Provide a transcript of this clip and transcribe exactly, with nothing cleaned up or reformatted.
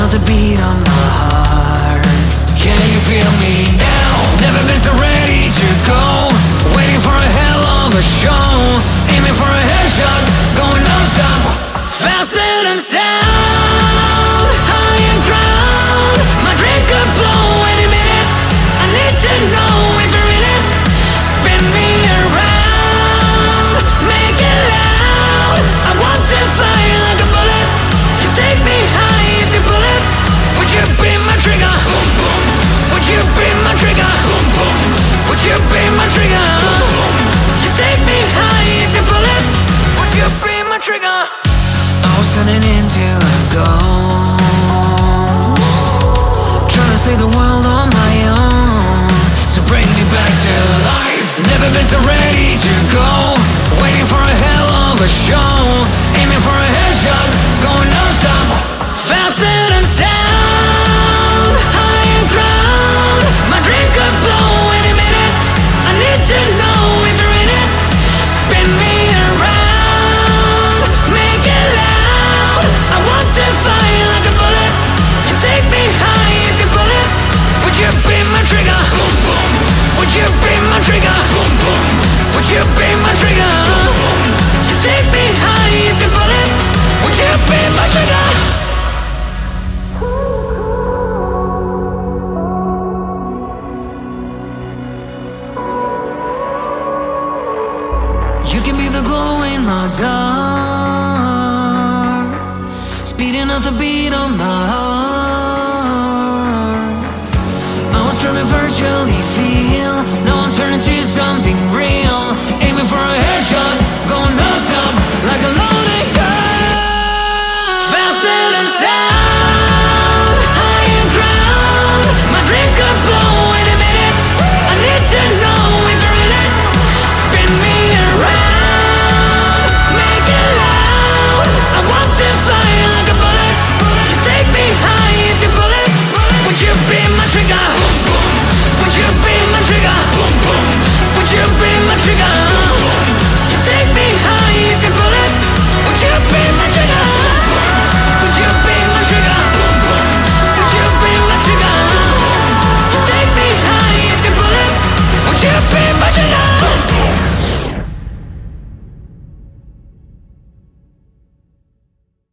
out the beat on my heart. Can you feel me now? Never been so ready to go. Waiting for a hell of a show. Aiming for a headshot, going non-stop, faster than sound. Higher ground, my drink could blow any minute. I need to know if you're in it. Spin me around, make it loud. I want to fly like a bullet. You take me high if you pull it. Would you be my trigger? Boom, boom. Would you be my trigger? Boom, boom. Would you be my trigger? Boom, boom. You take me high if you pull it. Would you be my trigger? I was turning into a ghost, trying to save the world on my own. So bring me back to life. Never been so ready to go. Waiting for a hell of a show. Aiming for a headshot, going non-stop, faster than sound. Higher ground, my drink could blow any minute. I need to know if you're in it. Spin me around, make it loud. I want to fly like a bullet. You take me high if you pull it. Would you be my trigger? Boom, boom. Would you be my trigger? Boom, boom. Would you be my trigger? Boom, boom. You take me high if you pull it. Would you be my trigger? You can be the glow in my dark, speeding up the beat of my heart. I was trying to virtually feel, now I'm turning to something real. Aiming for a headshot, going non-stop like a loaded gun, faster than sound.